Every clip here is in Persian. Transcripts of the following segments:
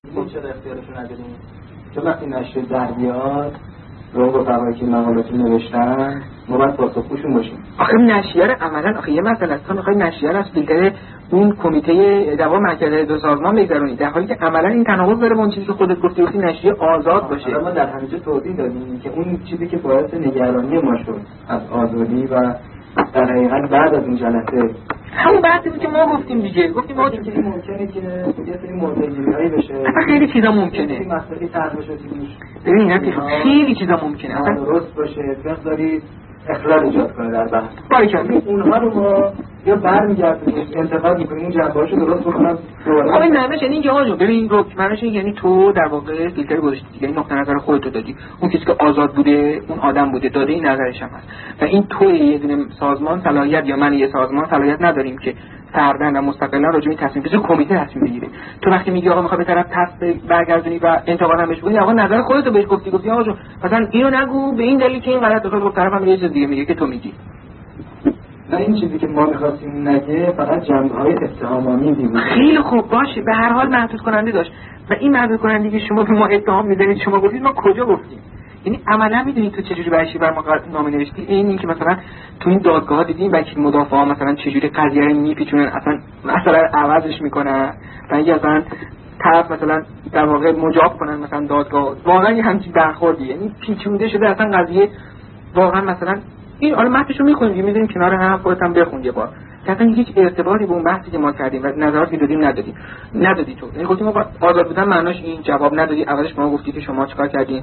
چرا اختیارشو نداریم؟ چون وقتی نشریه در بیاد رو رفقایی که مقالات نوشتن ما باید پاسخگوشون باشیم. آخه نشریه رو عملاً آخه یه مسئله است، تو می‌خوای نشریه رو از فیلتر اون کمیته دعوا مرکزی دو سازمان بگذرونی، در حالی که عملاً این تناقض داره با اون چیزی که خودت گفتی نشریه آزاد باشه. ما در همینجا توضیح دادیم که اون چیزی که باعث نگرانی ما شد از آزادی و در حقیقت بعد از این جلسه همون بحثی بود که ما گفتیم دیگه، گفتیم ما ممکنه که یه سری موضوعی بشه، اصلا خیلی چیزا ممکنه، این مسئله طرح بشه توش، ببین نه خیلی چیزا ممکنه اصلا درست باشه، مقداری اخلال ایجاد کنه در بحث. باریکلا اونها رو ما یا برمیگردونیم انتقاد می‌کنیم اون جنبه‌اشو درست بکنن دوباره. خب این معنیش یعنی اینکه آقا ببین رو معنیش یعنی تو در واقع فیلتر گذاشتی دیگه، این نقطه نظر خودت رو دادی، اون کسی که آزاد بوده اون آدم بوده داده این نظرش هم هست و این تو یه دونه سازمان صلاحیت یا من یه سازمان صلاحیت نداریم که فرداً و مستقلاً راجع به تصمیم گیری کمیته تصمیم بگیره. تو وقتی میگی آقا میخوای به طرف برگردونی و انتقاد هم بهش بگی، آقا نظر خودت رو بهش گفتی آقا جون مثلا اینو نگو به این دلیل که این غلطه، تو طرف هم یه چیز دیگه میگه که تو میگی. نه این چیزی که ما می‌خواستیم نگه فقط جنبه‌های اتهام‌آمیزی بود. خیلی خوب باشه، به هر حال محدود کننده داشت و این محدود کننده که شما به ما اتهام می‌زنید شما گفتید ما کجا گفتیم؟ یعنی عملا میدونید تو چجوری برشی بر ما نامه نوشتی؟ این که مثلا تو این دادگاه دیدیم وکیل مدافع مثلا چجوری قضیه رو میپیچونن، اصلا مثلا عوضش میکنن و اینکه اصلا طرف مثلا در واقع مجاب کنن مثلا دادگاه واقعا یه همچین برخوردی، یعنی پیچونده شده اصلا قضیه واقعا. مثلا این حالا متنشو میخونیم میذاریم کنار هم، خودت هم بخون یه بار که اصلا هیچ ارتباطی به اون بحثی که ما کردیم و نظراتی دادیم ندادی تو. یعنی گفتیم ما آزاد بودن معناش این، جواب ندادی. اولش ما گفتی که شما چیکار کردین،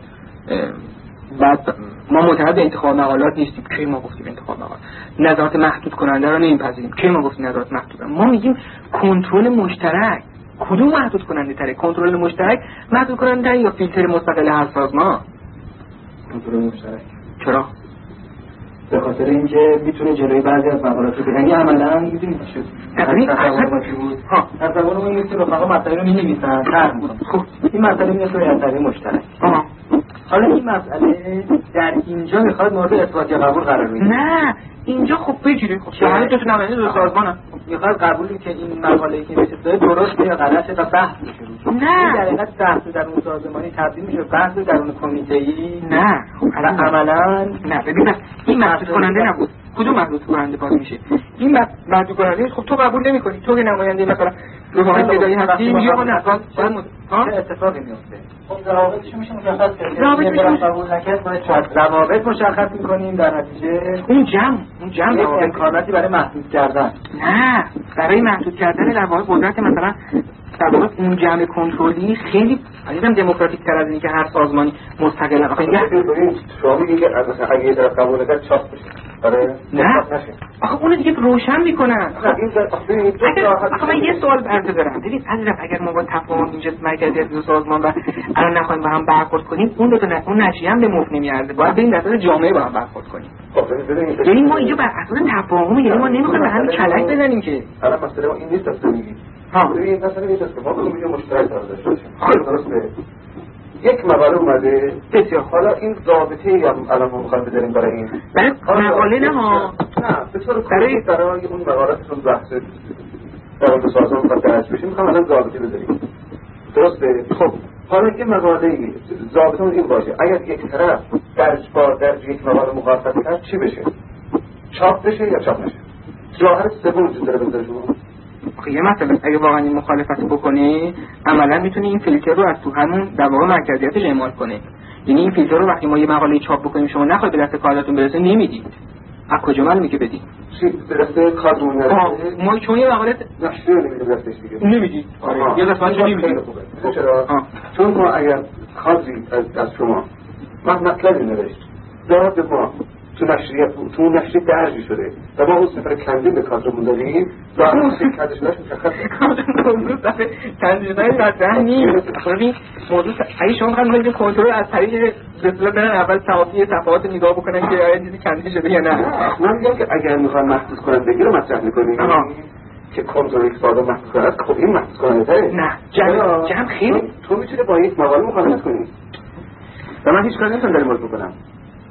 بعد ما معتقد انتخاب مقالات نیستیم، کی ما گفتیم انتخاب مقالات، نظارت محدود کننده رو نمیپذیریم، کی ما گفتیم نظارت محدود، ما میگیم کنترل مشترک. کدوم محدود کننده تره؟ کنترل مشترک محدود کننده یا فیلتر مستقل هر سازمان؟ کنترل مشترک. چرا؟ به خاطر اینکه میتونه جلوی بعضی از مقالات رو بگیره. عملاً میدونید چی شد؟ تصور ما اینه که رفقا مسائل رو می‌نویسن، طرح می‌کنن. خب این مسئله میاد توی انتقاد مشترک. حالا این مسئله در اینجا میخواد مورد اثبات یا قبول قرار بگیره. نه اینجا خب بگیرید، خب شما تو نماینده دو سازمانم میخواد قبولی که این مقاله‌ای که نوشته شده درسته یا غلطه تا بحث میشه. نه در حقیقت بحث در اون سازمانی تبدیل میشه بحث در اون کمیته‌ای. نه عملاً نه. ببین این محدود کننده نبود. کدوم محدود کننده باز میشه؟ این محدود کننده خب تو قبول نمی‌کنی، تو که نماینده مثلا روحانی اداری هستی میگی آقا نه چه اتفاقی میفته؟ خب روابطش میشه مشخص کرد. روابط قبول نکرد باید روابط مشخص می‌کنیم در نتیجه اون جمع امکاناتی برای محدود کردن. نه برای محدود کردن در واقع قدرت مثلا در واقع اون جمع کنترلی خیلی عزیزم دموکراتیک تر از اینی که هر سازمانی مستقلا. آخه ببین شما میگی که مثلا اگه یه طرف قبول نکرد چاپ بشه. آره نه آخه اون دیگه روشن میکنن. آخه من یه سوال عرض دارم. ببین عزیزم اگر ما با تفاهم اینجا مرکزی از دو سازمان و الان نخوایم با هم برخورد کنیم اون دو تا اون نشریه هم به مفت نمیارزه، باید بریم در سطح جامعه با هم برخورد کنیم. خب ببین یعنی ما اینجا بر اساس تفاهم، یعنی ما نمیخوایم به هم کلک بزنیم که الان مسئله این نیست اصلا میگی ببین مثلا یه چیزی ما بگیم مشترک داشته باشیم. خب درسته یک مقاله اومده بسیار حالا این ضابطه‌ای هم الان ما می‌خوایم بذاریم برای این مقاله نه به طور کلی برای اون مقالاتتون بحث در دو سازمان می‌خواد درج بشه می‌خوام الان ضابطه بذاریم. درسته؟ خب حالا که مقاله‌ای ضابطه این باشه اگر یک طرف در یک مقاله مخالفت کرد چی بشه؟ چاپ بشه یا چاپ نشه؟ جاهر سوم وجود داره بذارید شما. یه مثلا اگه واقعا این مخالفت بکنه عملا میتونه این فیلتر رو از تو همون در واقع مرکزیتش اعمال کنه. یعنی این فیلتر رو وقتی ما یه مقاله چاپ بکنیم شما نخواهید به دست کارتون برسه نمیدید. از کجا معلومه که بدید؟ چی به دست کارتون نرسه؟ ما چون یه مقاله نشریه نمیده دستش دیگه. نمیدید. آره یه دفعه نمیدید. چرا؟ چون ما اگر کادری از شما مطلبی نوشت داد ما تو نشریه درجی شده و ما اون سفر کندیم به کادرمون دادیم و اون سفر کندش داشت مشخصه موضوع سفر کندش داشت مطرح نیست. موضوع اگه شما میخواید کنترل از طریق رسولا برن اول صحافی صفحات نگاه بکنن که آیا چیزی کندی شده یا نه. من میگم که اگر میخوان محدود کنندگی رو مطرح میکنیم که کنترل یک ساده محدود کنند خب این محدود کننده نه جمع خیلی تو میتونی با یک مقاله مخالفت کنی و من هیچ کاری نمیتونم در این مورد بکنم.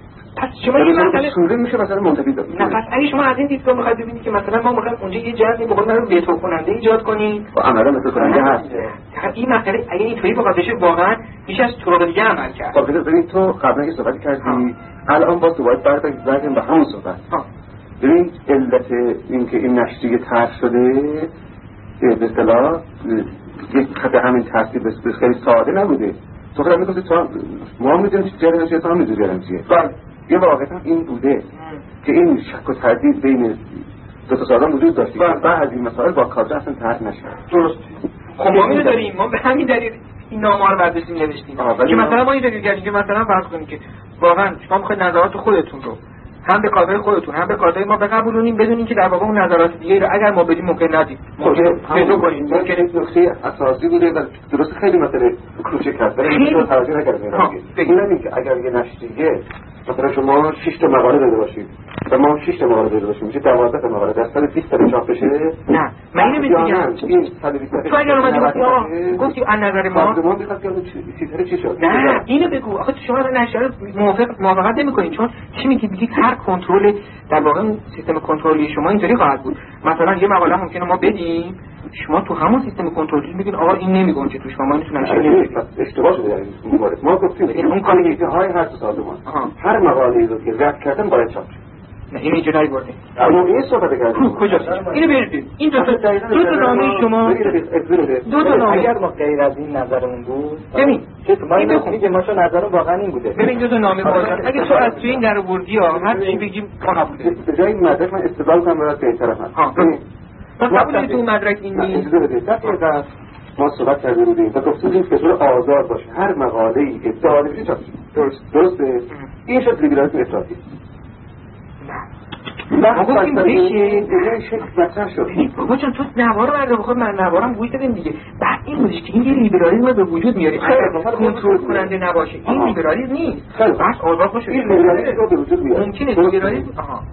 پس شما این مسئله سوره میشه مثلا منتفی داد. نه پس اگه شما از این دیدگاه میخواید ببینید که مثلا ما میخوایم اونجا یه جهتی به قول من وتو کننده ایجاد کنیم و عملا وتو کننده هست. این مسئله اگه اینطوری بخواد بشه واقعا میشه از طرق دیگه عمل کرد. خب ببین تو قبلا یه صحبت کردی الان با تو باید برگردیم به همون صحبت. ببین علت اینکه این نشریه طرح شده به اصطلاح یک خط همین ترتیب خیلی ساده نبوده. تو خیلی میگفتی تو ما میدونیم چه جریان چیه، تو هم میدونی جریان چیه. یه واقعیت این بوده که این شک و تردید بین دو تا سازمان وجود داشته که بعد این مسائل با کادر اصلا طرح نشه. درست. خب ما اینو داریم، ما به همین دلیل این نامه رو برداشتیم نوشتیم که مثلا ما اینجوری کردیم که مثلا فرض کنیم که واقعا شما میخواید نظرات خودتون رو هم به کادر خودتون هم به کادر ما بقبولونیم بدونین که در واقع اون نظرات دیگه رو اگر ما بدیم ممکن ندید ممکنه پیدا کنیم ممکنه نکته اساسی بوده و درست خیلی مسئله کوچیک هست ولی تو توجه نکردید. این که اگر یه نشریه مثلا شما 6 تا مقاله داده باشید و ما 6 تا مقاله داده باشیم میشه 12 تا مقاله در سال 20 تا چاپ بشه. نه من اینو میگم این 120 تو اگر اومدی گفتی از نظر ما میخواد که چی شد. نه اینو بگو آخه شما در نشریه موافقت نمی‌کنید چون چی میگید هر کنترل در واقع سیستم کنترلی شما اینطوری خواهد بود. مثلا یه مقاله ممکنه ما بدیم شما تو همون سیستم کنترلی میگین آقا این نمیگنجه تو شما میتونن اشتباه شده. یعنی ما گفتیم اون کالیته های هر سازمان هر مقاله‌ای رو که رد کردن باید چاپ شه. نه این اینجوری برده اما این صحبت کردیم کجاست اینو برید این دو تا نامه شما دو تا نامه اگر ما غیر از این نظرمون بود ببین ما این میگه ما چون نظرمون واقعا این بوده. ببین دو تا نامه بود اگه تو از توی این در آوردی ها هر چی بگیم کار بوده به جای مدرک من استدلال کنم برات بهتر هست. پس قبول تو مدرک این نیست. ما صحبت کرده بودیم و گفتیم که طور آزاد باشه هر مقاله‌ای که داده بشه چاپ شه. درسته؟ این شد لیبرالیسم افراطی. نه گفتیم بشه شکل مطرح شد. بابا چون تو نوار رو برده بخور من نوارم گوش دادیم دیگه بعد این بودش که این یه لیبرالیسم به وجود میاره کنترل کننده نباشه این لیبرالیسم نیست بس آزاد باشه این لیبرالیسم رو به وجود میاره. ممکنه لیبرالیسم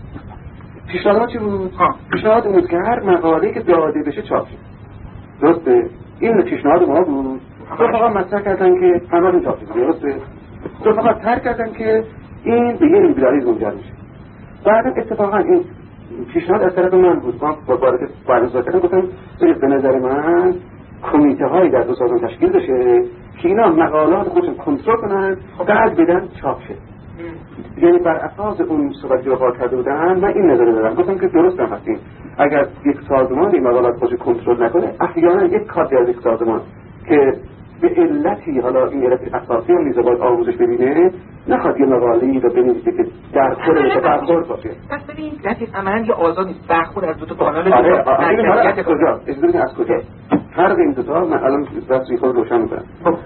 پیشنهاد چی بود؟ پیشنهاد بود که هر مقاله‌ای که داده بشه چاپ شه. درسته؟ این پیشنهاد ما بود. تو فقط مطرح کردن که همه چاپ شه. درسته؟ تو فقط ترک کردن که این به یه لیبرالیسم منجر میشه. بعد اتفاقا این پیشنهاد از طرف من بود. من با وارد برنامه‌ریزی کردم گفتم به نظر من کمیته هایی در دو سازمان تشکیل بشه که اینا مقالات خودشون کنترل کنن بعد بدن چاپ شه. یعنی بر اساس اون صحبتی رو کار کرده بودن من این نظر دارم گفتم که درست هم هستیم اگر یک سازمان این مقالات خودش کنترل نکنه احیانا یک کادر از یک سازمان که به علتی حالا این علت اساسی هم نیزه باید آموزش ببینه نخواد یه مقاله‌ای رو بنویسه که در خود برخورد باشه. پس ببین لطیف عملاً یه آزاد نیست برخورد از دو تا کانال از کجا از کجا فرق این دو تا من الان دستی خود روشن می‌کنم.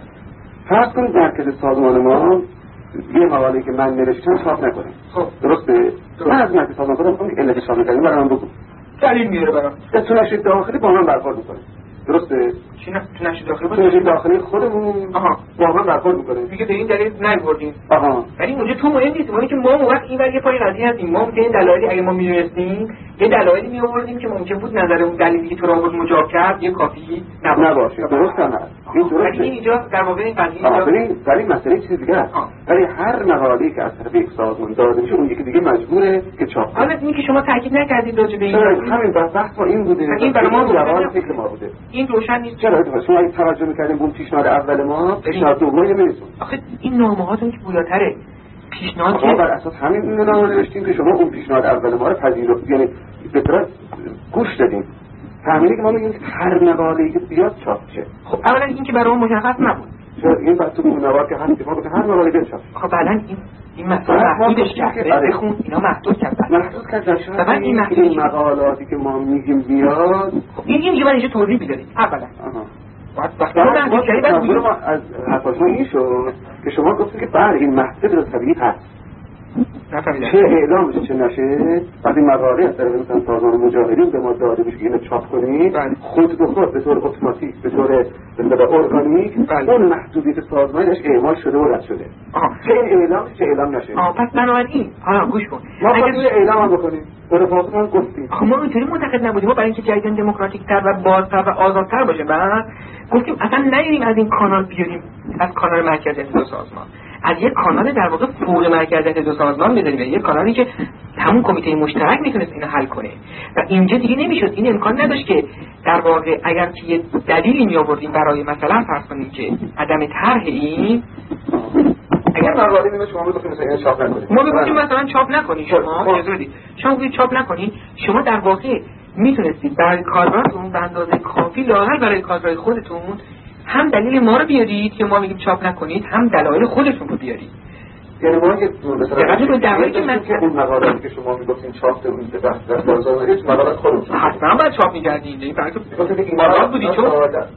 فرض کنید مرکز سازمان ما یه مقاله‌ای که من نوشتم چاپ نکنه. درسته؟ من از مرکز سازمان خودم میگم که علت چاپ نکردن برام بگو. دلیل میاره برام. تو نشید داخلی با من برخورد می‌کنه. درسته؟ چی نه تو نشید داخلی با نشید داخلی خودمون با من برخورد می‌کنه. دیگه به این دلیل نمی‌بردین. ولی اونجا تو مهم نیست ما که ما موقع این ولی پای قضیه هستیم ما که این دلایلی اگه ما می‌دونستیم یه دلایلی می‌آوردیم که ممکن بود نظر اون دلیلی که تو را بود مجاب کرد یه کافی نباشه. درست هم هست. این درسته. اینجا در واقع این قضیه ولی مسئله چیز دیگه است. ولی هر مقاله‌ای که از طرف یک سازمان داده میشه اون یکی دیگه مجبوره که چاپ کنه. حالا اینکه شما تاکید نکردید راجع به این همین بحث ما این بوده. این برای ما جواب فکر ما بوده. این روشن نیست. چرا شما اگه توجه می‌کردین اون پیشنهاد اول ما پیشنهاد دوم نمی‌رسون. آخه این نامه‌هاتون که بولاتره پیشنهاد ما بر اساس همین نامه نوشتیم که شما اون پیشنهاد اول ما رو پذیرفتید یعنی به طرف گوش دادیم. همینه که ما میگیم هر مقاله‌ای که بیاد چاپ شه. خب اولا این که برای ما مشخص نبود. چرا این بحث تو نوار که هست که ما هر مقاله بیاد چاپ. خب بعدن این مسئله محدودش کرده بخون اینا محدود کردن شما این مقالاتی که ما میگیم بیاد این دیگه من اینجا توضیح میدادیم اولا وقتی ما از حرفاش این شد که شما گفتید که بله این محدود طبیعی هست چه اعلام بشه چه نشه بعد این مقاله از طرف مثلا سازمان مجاهدین به ما داده بشه که اینو چاپ کنید خود به خود به طور اتوماتیک به طور ارگانیک اون محدودیت سازمانش اعمال شده و رد شده چه این اعلام چه اعلام نشه پس بنابراین حالا گوش کن ما اگه اعلام هم بکنیم به رفاقت هم گفتیم ما اینطوری معتقد نبودیم ما برای اینکه جریان دموکراتیک تر و بازتر و آزادتر باشه بعد گفتیم اصلا نریم از این کانال بیاریم از کانال مرکز انتظار سازمان از یک کانال در واقع فوق مرکزیت دو سازمان بذاریم، یک کانالی که همون کمیته مشترک میتونست اینو حل کنه و اینجا دیگه نمیشد. این امکان نداشت که در واقع اگر که یه دلیلی می آوردیم برای مثلا فرض کنیم که عدم طرح این، اگر مقاله میاد شما بگید مثلا چاپ نکنید، ما بگیم مثلا چاپ نکنید، شما بگید چاپ نکنید، شما در واقع میتونستید برای کاربرتون به اندازه کافی لااقل برای کاربر خودتون هم دلیل ما رو بیارید که ما میگیم چاپ نکنید، هم دلایل خودتون رو بیارید. یعنی ما که مثلا دعوایی که من اون مقاله که شما میگفتین چاپ اون در بازار نیست، مقاله خودتون حتما باید چاپ می‌کردین. این برای این مقاله بودی چون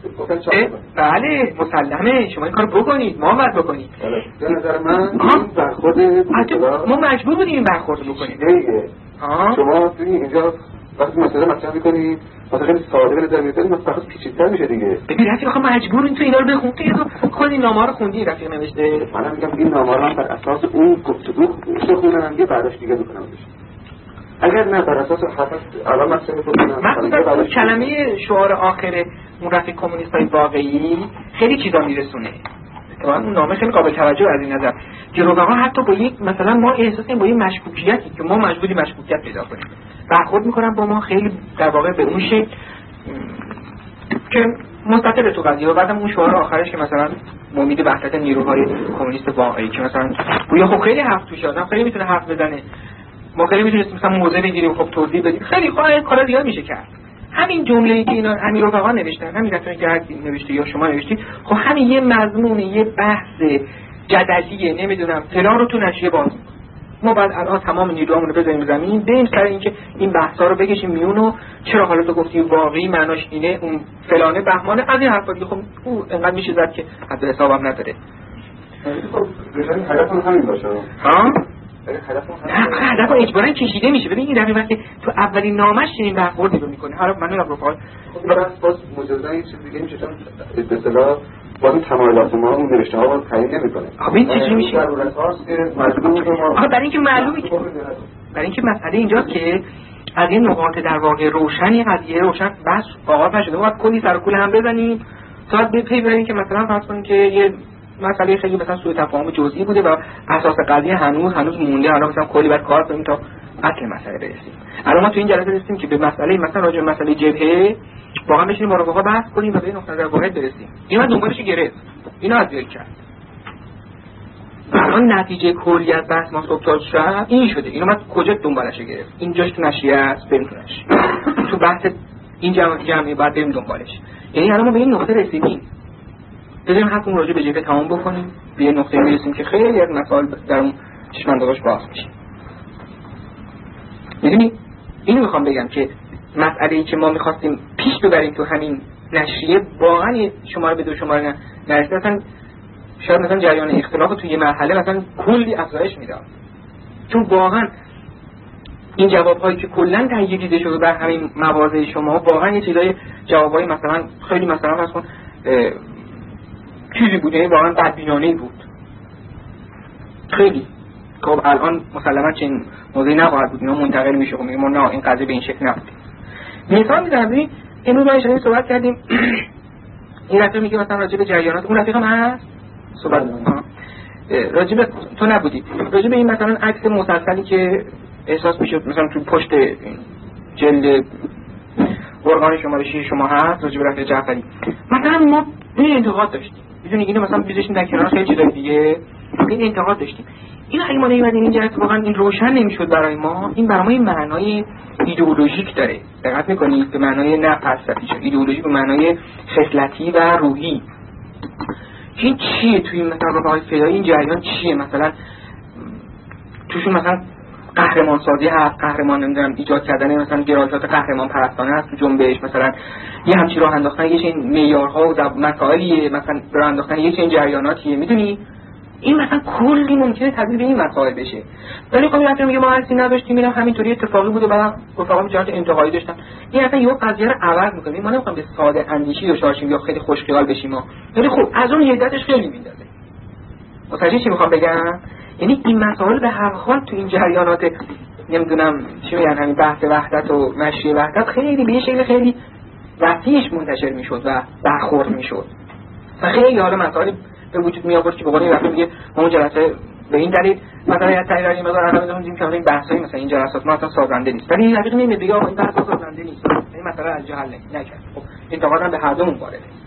بله مسلمه شما این کارو بکنید، ما باید بکنید. به نظر من برخورد ما مجبور بودیم این برخورد بکنیم دیگه. شما اینجا وقتی مسئله مطرح می‌کنید مثلا خیلی ساده به نظر میاد، مثلا فقط پیچیده‌تر میشه دیگه. ببین رفیق آخه مجبورین تو اینا رو بخونید. تو خود این نامه‌ها رو خوندی رفیق نوشته؟ منم میگم این نامه‌ها رو بر اساس اون گفتگو بخونم یه برداشت دیگه بکنم بشه. اگر نه بر اساس حرف الان مثلا مثلا کلمه شعار آخر اون رفیق کمونیستای واقعی خیلی چیزا میرسونه. اتفاقا اون نامه خیلی قابل توجه از این نظر که رفقا حتی با یک مثلا ما احساس کنیم با یک مشکوکیتی که ما مجبوری مشکوکیت پیدا کنیم برخورد میکنم با ما خیلی در واقع به اون شکل که مستقل تو قضیه و بعدم اون شعار آخرش که مثلا امید وحدت نیروهای کمونیست واقعی که مثلا گویا خب خیلی حرف توش آدم خیلی میتونه حرف بزنه، ما خیلی میتونیم مثلا موضع بگیریم، خب توضیح بدیم، خیلی کارا زیاد میشه کرد. همین جمله‌ای که اینا همین رفقا نوشتن، همین رفتاری که هر کی نوشته یا شما نوشتید، خب همین یه مضمون یه بحث جدلیه نمیدونم فلان رو تو نشریه باز می‌کنه. ما بعد الان تمام نیروامون رو بذاریم زمین بریم سر اینکه این بحثا رو بکشیم میون و چرا حالا تو گفتی واقعی معناش اینه اون فلانه بهمانه از این حرفا دیگه. خب او انقدر میشه زد که حد حسابم نداره. خب بهترین هدفمون همین باشه. ها؟ هدف اجباراً کشیده میشه. ببین این در وقتی تو اولین نامش این برخوردی رو میکنه. حالا من نمیدونم رفقا خب باز مجازا یه چیز دیگه میشه چون به اصطلاح با این تمایلات ما اون نوشته ها رو تعیین نمیکنه. خب این چیزی میشه ضرورت هاست که مجبور ما برای اینکه معلومه که برای اینکه مسئله اینجاست که از این نقاط در واقع روشنی قضیه روشن بس آغاز نشده. ما کلی سر و کول هم بزنیم تا به پی ببریم که مثلا فرض کنیم که یه مسئله خیلی مثلا سوء تفاهم جزئی بوده و اساس قضیه هنوز مونده، حالا مثلا کلی بعد کار کنیم تا اصل مسئله برسیم. الان ما تو این جلسه رسیدیم که به مسئله مثلا راجع به مسئله جبهه واقعا بشینیم با رفقا بحث کنیم و به نقطه نظر واحد برسیم. اینا دنبالش گرفت، اینا از جایی کرد. الان نتیجه کلی از بحث ما صحبت شد این شده. اینو ما کجا دنبالش گرفت؟ اینجاش تو نشریه است، بریم تو بحث این جمعی بعد بریم دنبالش. یعنی الان ما به این نقطه رسیدیم. بذاریم حرفمون راجع به جبهه تمام بکنیم، به یه نقطه میرسیم که خیلی از مسائل در اون چشماندازش باز میشه. میدونی اینو میخوام بگم که مسئله‌ای که ما میخواستیم پیش ببریم تو همین نشریه واقعا شماره به دو شماره نرسید. مثلا شاید مثلا جریان اختلاف تو یه مرحله مثلا کلی افزایش میداد، چون واقعا این جوابهایی که کلا تهیه دیده شده بر همین مواضع شما واقعا یه چیزای جوابای مثلا خیلی مثلا فرض کن چیزی بود، یعنی واقعا بدبینانه‌ای بود خیلی. خب الان مسلماً چنین موضوعی نخواهد بود، اینا منتقل میشه. خب میگم نه این قضیه به این شکل نبود. مثال میزنم ببین امروز ما اشاره صحبت کردیم این رفیق میگه مثلا راجع به جریانات، اون رفیقم هست صحبت راجع به تو نبودی، راجع به این مثلا عکس مسلسلی که احساس میشد مثلا تو پشت جلد ارگان شماره 6 شما هست راجع به رفیق جعفری مثلا ما این انتقاد داشتیم. میدونی اینو مثلا بذاشتیم در کنار خیلی چیزای دیگه این انتقاد داشتیم. این اگه ما نمی‌دیم این جهت واقعا این روشن نمی‌شد برای ما. این برای ما معنای ایدئولوژیک داره. دقت می‌کنید به معنای نه فلسفی، ایدئولوژی به معنای خصلتی و روحی. این چیه توی مثلا رفاقای فدایی این جریان چیه؟ مثلا توشون مثلا قهرمان سازی هست، قهرمان نمیدونم ایجاد کردن مثلا گرایشات قهرمان پرستانه هست تو جنبش، مثلا یه همچین راه انداختن یه چنین معیارها و مسائلیه، مثلا راه انداختن یه چنین جریاناتیه. میدونی این مثلا کلی ممکنه تبدیل به این مسائل بشه. ولی خب مثلا میگه ما هستی نداشتیم، اینا همینطوری اتفاقی بوده و رفقا جهت انتقادی داشتن. این اصلا یه قضیه رو عوض می‌کنه. ما نمی‌خوام به ساده اندیشی داشته باشیم یا خیلی خوش خیال بشیم ما. ولی خب از اون حدتش خیلی میندازه. متوجه چی می‌خوام بگم؟ یعنی این مسائل به هر حال تو این جریانات نمیدونم چی میگن همین بحث وحدت و نشریه وحدت خیلی به شکل خیلی وسیعش منتشر میشد و برخورد میشد. و خیلی حالا مسائل به وجود می آورد که به قول این رفیق میگه اون جلسه به این دلیل مثلا یا تغییر این مقدار رقم میدونیم که این بحثای مثلا این جلسات ما اصلا سازنده نیست، ولی این رفیق نمیگه آقا این بحث سازنده نیست، این مسئله از جهل نکرد. خب انتقادم به هر دومون وارده.